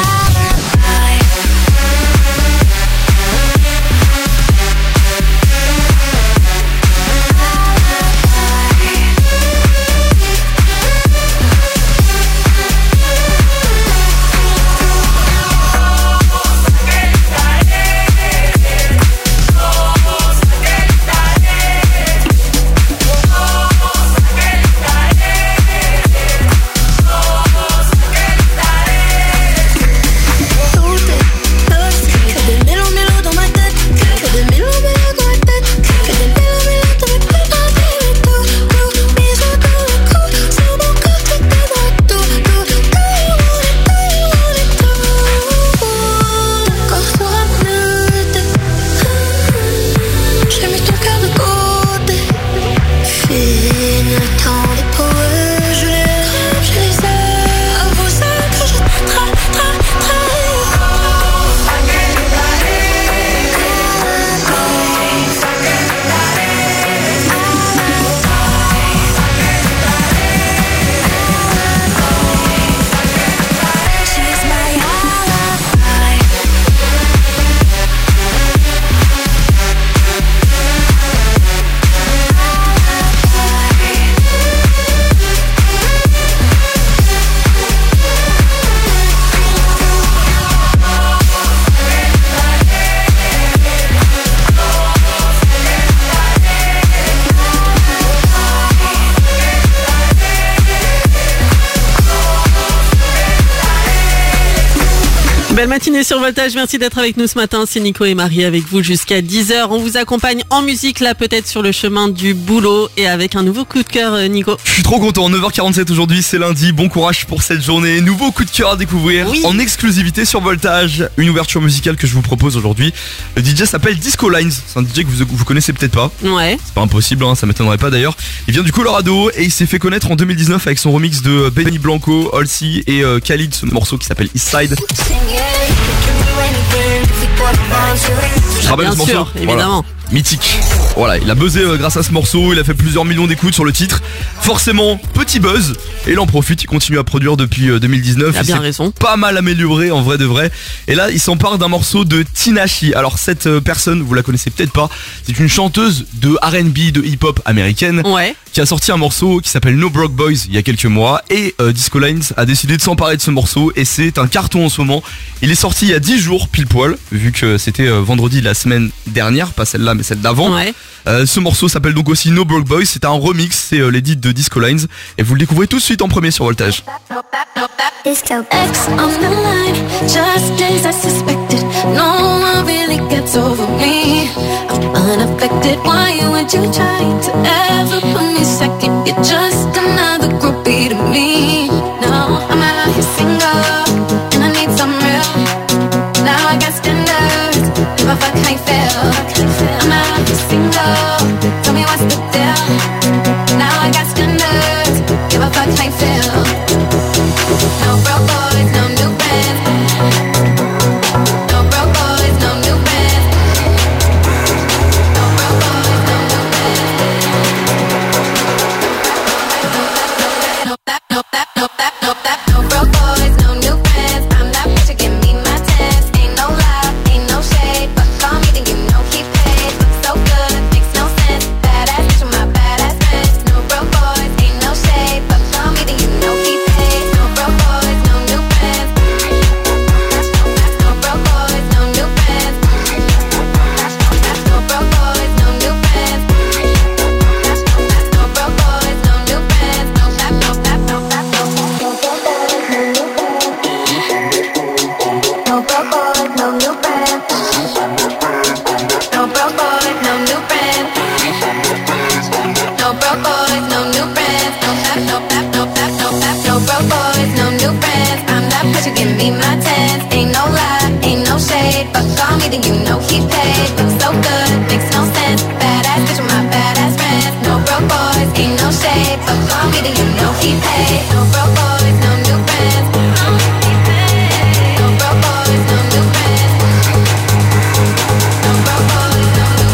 Belle matinée sur Voltage, merci d'être avec nous ce matin, c'est Nico et Marie avec vous jusqu'à dix heures. On vous accompagne en musique là peut-être sur le chemin du boulot et avec un nouveau coup de cœur Nico. Je suis trop content, neuf heures quarante-sept aujourd'hui, c'est lundi, bon courage pour cette journée. Nouveau coup de cœur à découvrir oui. en exclusivité sur Voltage, une ouverture musicale que je vous propose aujourd'hui. Le D J s'appelle Disco Lines, c'est un D J que vous, vous connaissez peut-être pas. Ouais. C'est pas impossible, hein, ça m'étonnerait pas d'ailleurs. Il vient du Colorado et il s'est fait connaître en deux mille dix-neuf avec son remix de Benny Blanco, Halsey et euh, Khalid, ce morceau qui s'appelle Eastside. Je rappelle Bien ce sûr, morceau, évidemment. Voilà. Mythique. Voilà, il a buzzé euh, grâce à ce morceau, il a fait plusieurs millions d'écoutes sur le titre. Forcément, petit buzz. Et là, on profite, il continue à produire depuis euh, deux mille dix-neuf. Il a bien raison. Pas mal amélioré en vrai de vrai. Et là, il s'empare d'un morceau de Tinashe. Alors, cette euh, personne, vous la connaissez peut-être pas. C'est une chanteuse de R and B, de hip-hop américaine. Ouais. Qui a sorti un morceau qui s'appelle No Broke Boys il y a quelques mois. Et euh, Disco Lines a décidé de s'emparer de ce morceau. Et c'est un carton en ce moment. Il est sorti il y a dix jours, pile poil. Vu que c'était euh, vendredi la semaine dernière. Pas celle-là, mais celle d'avant. Ouais. Euh, ce morceau s'appelle donc aussi No Broke Boys, c'est un remix, c'est euh, l'édit de Disco Lines et vous le découvrez tout de suite en premier sur Voltage. X on the line, just as I suspected. No one really gets over me. I'm unaffected. Why would you try to ever put me second? You're just another groupie to me. No, I'm out here single. Tell me what's the deal. Now I got the nerves. Give a fuck, can't feel. No broke boys, no new bands. No broke boys, no new bands. No broke boys, no new bands. No that, no that, no that, no that. No broke boys, no new bands. I'm that bitch, you give me my tens. Ain't no lie, ain't no shade, but call me then you know he paid. Look so good, makes no sense. Badass bitch with my badass friends. No broke boys, ain't no shade, but call me then you know he paid. No broke boys, no new bands. No broke boys, no new bands. No broke boys, no new bands. No broke boys, no new bands. No that, no that, no that, no No broke boys, no new bands. No broke boys, no new bands. No broke boys, no new bands. No that, no that, no that, no that. No broke boys, no new bands. I'm that bitch, you give me my tens. Ain't no lie, ain't no shade, but call me then you know he paid. Looks so good, makes no sense. Badass bitch with my badass friends. No broke boys, ain't no shade, but call me then you know he paid. No broke boys, no new bands. No broke boys, no new bands. No broke boys, no new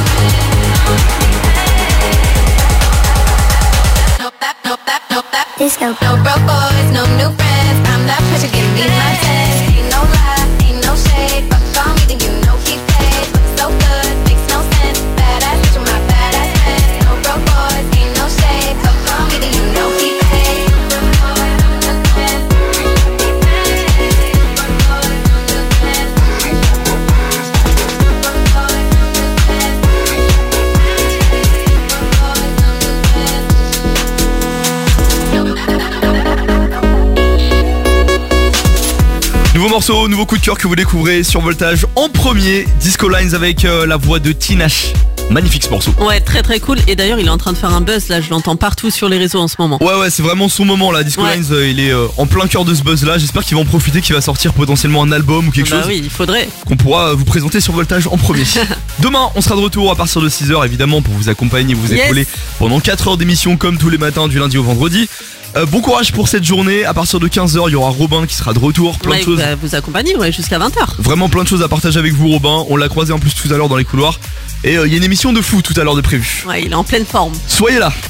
bands. No that, no that, no that. Disco. No broke boys, no new friends. I'm that bitch, you give me my tens. Ain't no lie, ain't no shade, but call me then you know he paid. Looks so good, makes no sense. Badass bitch with my badass friends. No broke boys, ain't no shade, but call me then you know he paid. Nouveau morceau, nouveau coup de cœur que vous découvrez sur Voltage en premier. Disco Lines avec euh, la voix de Tinashe. Magnifique ce morceau. Ouais, très très cool. Et d'ailleurs, il est en train de faire un buzz là. Je l'entends partout sur les réseaux en ce moment. Ouais, ouais, c'est vraiment son moment là. Disco Ouais. Lines, euh, il est euh, en plein cœur de ce buzz là. J'espère qu'il va en profiter, qu'il va sortir potentiellement un album ou quelque Bah chose. oui, il faudrait. Qu'on pourra euh, vous présenter sur Voltage en premier. Demain, on sera de retour à partir de six heures évidemment pour vous accompagner, vous Yes. épauler pendant quatre heures d'émission comme tous les matins du lundi au vendredi. Euh, bon courage pour cette journée. À partir de quinze heures, il y aura Robin qui sera de retour. Plein Ouais, de choses. il va vous accompagner ouais, jusqu'à vingt heures. Vraiment plein de choses à partager avec vous, Robin. On l'a croisé en plus tout à l'heure dans les couloirs. Et il euh, y a une émission de fou tout à l'heure de prévu. Ouais, il est en pleine forme. Soyez là.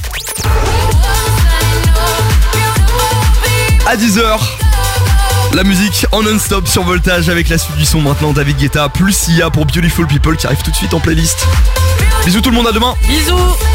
À dix heures, la musique en non-stop sur Voltage avec la suite du son maintenant. David Guetta plus Sia pour Beautiful People qui arrive tout de suite en playlist. Bisous tout le monde, à demain. Bisous.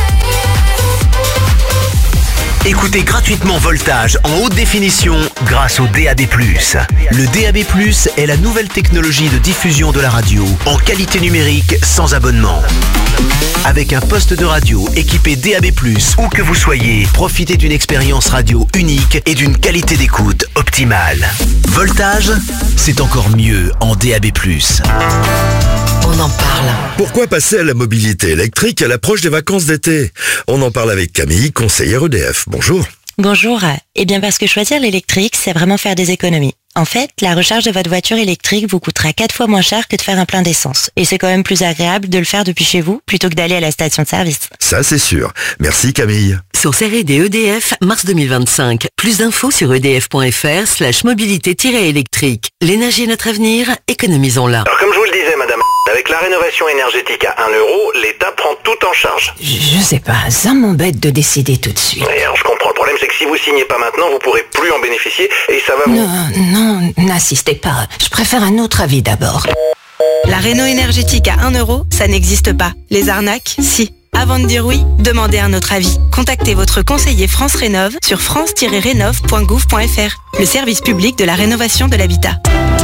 Écoutez gratuitement Voltage en haute définition grâce au D A B plus. Le D A B plus est la nouvelle technologie de diffusion de la radio en qualité numérique sans abonnement. Avec un poste de radio équipé D A B plus, où que vous soyez, profitez d'une expérience radio unique et d'une qualité d'écoute optimale. Voltage, c'est encore mieux en D A B plus. On en parle. Pourquoi passer à la mobilité électrique à l'approche des vacances d'été? On en parle avec Camille, conseillère E D F. Bonjour. Bonjour. Eh bien parce que choisir l'électrique, c'est vraiment faire des économies. En fait, la recharge de votre voiture électrique vous coûtera quatre fois moins cher que de faire un plein d'essence. Et c'est quand même plus agréable de le faire depuis chez vous plutôt que d'aller à la station de service. Ça, c'est sûr. Merci Camille. Source R et D E D F, mars deux mille vingt-cinq. Plus d'infos sur edf.fr slash mobilité-électrique. L'énergie est notre avenir, économisons-la. Alors comme je vous le disais, madame, avec la rénovation énergétique à un euro, l'État prend tout en charge. Je sais pas, ça m'embête de décider tout de suite. Et alors je comprends, le problème c'est que si vous signez pas maintenant, vous pourrez plus en bénéficier et ça va vous... Non, non, n'insistez pas. Je préfère un autre avis d'abord. La réno énergétique à un euro, ça n'existe pas. Les arnaques, si. Avant de dire oui, demandez un autre avis. Contactez votre conseiller France Rénov sur france tiret rénov point gouv point fr, le service public de la rénovation de l'habitat.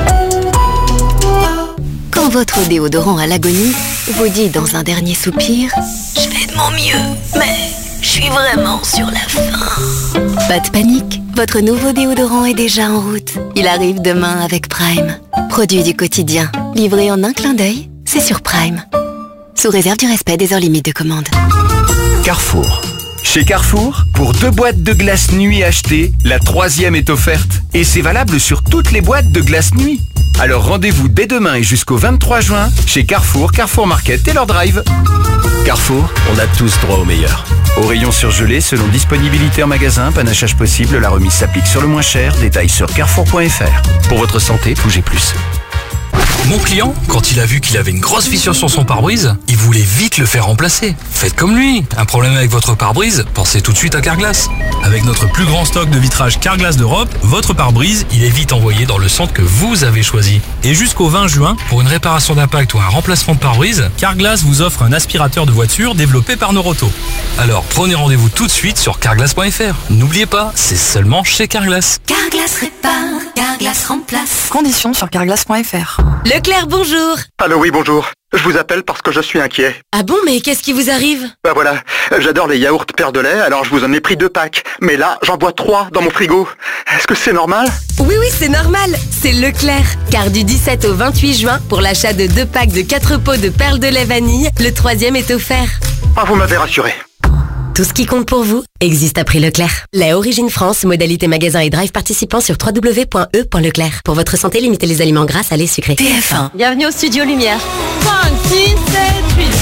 Quand votre déodorant à l'agonie vous dit dans un dernier soupir « Je fais de mon mieux, mais je suis vraiment sur la fin ». Pas de panique, votre nouveau déodorant est déjà en route. Il arrive demain avec Prime. Produit du quotidien, livré en un clin d'œil, c'est sur Prime. Sous réserve du respect des heures limites de commande. Carrefour. Chez Carrefour, pour deux boîtes de glace nuit achetées, la troisième est offerte. Et c'est valable sur toutes les boîtes de glace nuit. Alors rendez-vous dès demain et jusqu'au vingt-trois juin chez Carrefour, Carrefour Market et leur drive. Carrefour, on a tous droit au meilleur. Au rayon surgelé, selon disponibilité en magasin, panachage possible, la remise s'applique sur le moins cher. Détails sur carrefour point f r. Pour votre santé, bougez plus. Mon client, quand il a vu qu'il avait une grosse fissure sur son pare-brise, il voulait vite le faire remplacer. Faites comme lui. Un problème avec votre pare-brise, pensez tout de suite à Carglass. Avec notre plus grand stock de vitrage Carglass d'Europe, votre pare-brise, il est vite envoyé dans le centre que vous avez choisi. Et jusqu'au vingt juin, pour une réparation d'impact ou un remplacement de pare-brise, Carglass vous offre un aspirateur de voiture développé par Noroto. Alors prenez rendez-vous tout de suite sur carglass point f r. N'oubliez pas, c'est seulement chez Carglass. Carglass répare, Carglass remplace. Conditions sur carglass point f r. Leclerc, bonjour. Allô, oui, bonjour. Je vous appelle parce que je suis inquiet. Ah bon, mais qu'est-ce qui vous arrive? Bah voilà, j'adore les yaourts Père de lait, alors je vous en ai pris deux packs. Mais là, j'en bois trois dans mon frigo. Est-ce que c'est normal? Oui, oui, c'est normal. C'est Leclerc. Car du dix-sept au vingt-huit juin, pour l'achat de deux packs de quatre pots de perles de lait vanille, le troisième est offert. Ah, vous m'avez rassuré. Tout ce qui compte pour vous existe à prix Leclerc. Lait Origine France, modalité magasin et drive participant sur w w w point e point leclerc. Pour votre santé, limitez les aliments gras, salés, sucrés. T F un. Bienvenue au Studio Lumière. cinq, six, sept, huit.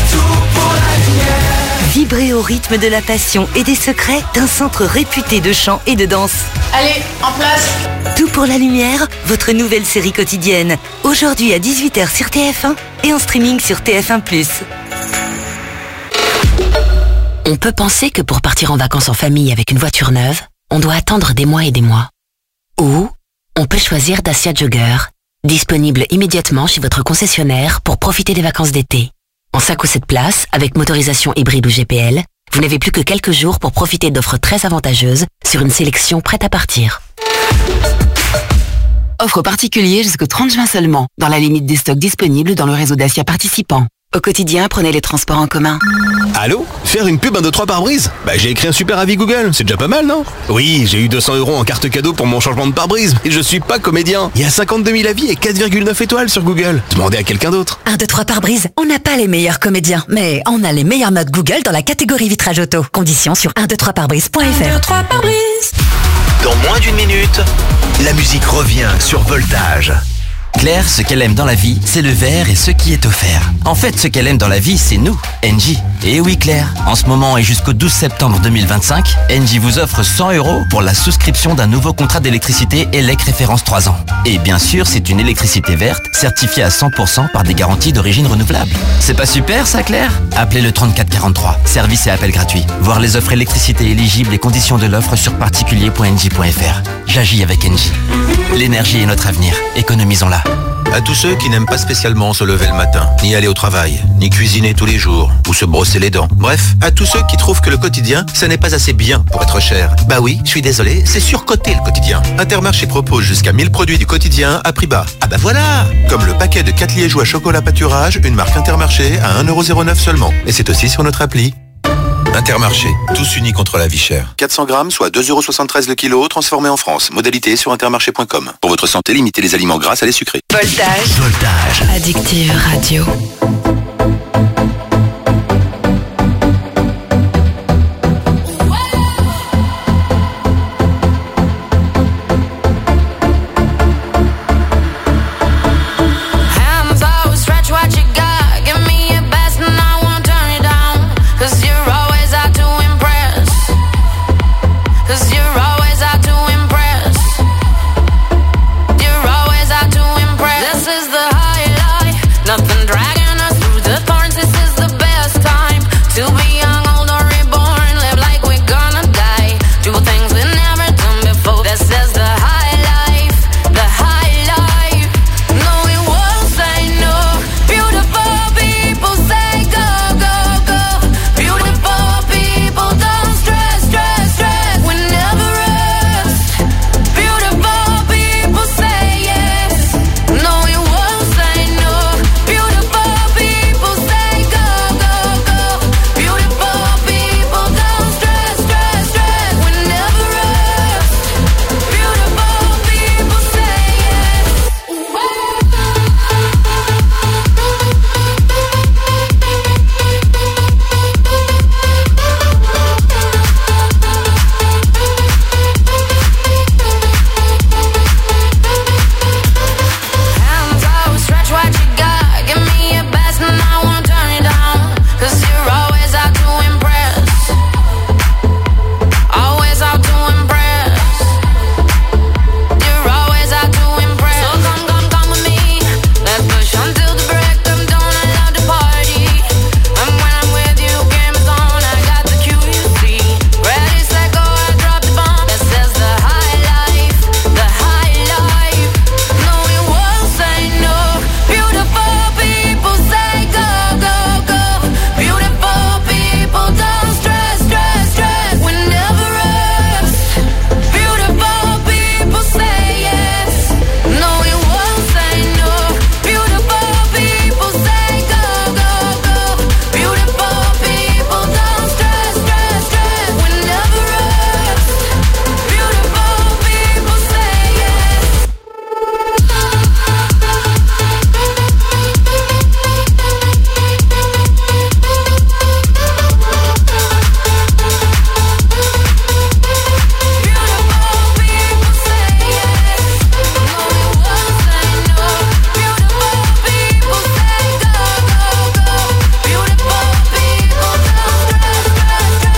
Vibrez au rythme de la passion et des secrets d'un centre réputé de chant et de danse. Allez, en place. Tout pour la lumière, votre nouvelle série quotidienne. Aujourd'hui à dix-huit heures sur T F un et en streaming sur T F un plus. On peut penser que pour partir en vacances en famille avec une voiture neuve, on doit attendre des mois et des mois. Ou on peut choisir Dacia Jogger, disponible immédiatement chez votre concessionnaire pour profiter des vacances d'été. En cinq ou sept places, avec motorisation hybride ou G P L, vous n'avez plus que quelques jours pour profiter d'offres très avantageuses sur une sélection prête à partir. Offre particulière jusqu'au trente juin seulement, dans la limite des stocks disponibles dans le réseau Dacia participant. Au quotidien, prenez les transports en commun. Allô? Faire une pub un deux trois pare-brise? Bah j'ai écrit un super avis Google, c'est déjà pas mal, non? Oui, j'ai eu deux cents euros en carte cadeau pour mon changement de pare-brise, et je suis pas comédien. Il y a cinquante-deux mille avis et quatre virgule neuf étoiles sur Google. Demandez à quelqu'un d'autre. un, deux, trois pare-brise, on n'a pas les meilleurs comédiens, mais on a les meilleures notes Google dans la catégorie vitrage auto. Conditions sur un, deux, trois pare-brise point f r. un, deux, trois pare-brise. Dans moins d'une minute, la musique revient sur Voltage. Claire, ce qu'elle aime dans la vie, c'est le verre et ce qui est offert. En fait, ce qu'elle aime dans la vie, c'est nous, Engie. Et oui Claire, en ce moment et jusqu'au douze septembre deux mille vingt-cinq, Engie vous offre cent euros pour la souscription d'un nouveau contrat d'électricité E L E C référence trois ans. Et bien sûr, c'est une électricité verte, certifiée à cent pour cent par des garanties d'origine renouvelable. C'est pas super ça Claire? Appelez le trente-quatre quarante-trois, service et appel gratuit. Voir les offres électricité éligibles et conditions de l'offre sur particulier point engie point f r. J'agis avec Engie. L'énergie est notre avenir, économisons-la. À tous ceux qui n'aiment pas spécialement se lever le matin, ni aller au travail, ni cuisiner tous les jours, ou se brosser les dents. Bref, à tous ceux qui trouvent que le quotidien, ça n'est pas assez bien pour être cher. Bah oui, je suis désolé, c'est surcoté le quotidien. Intermarché propose jusqu'à mille produits du quotidien à prix bas. Ah bah voilà! Comme le paquet de quatre liégeois chocolat pâturage, une marque Intermarché à un euro zéro neuf seulement. Et c'est aussi sur notre appli. Intermarché, tous unis contre la vie chère. quatre cents grammes, soit deux euros soixante-treize le kilo, transformé en France. Modalité sur intermarché point com. Pour votre santé, limitez les aliments gras, salés, sucrés. Voltage. Voltage. Addictive Radio.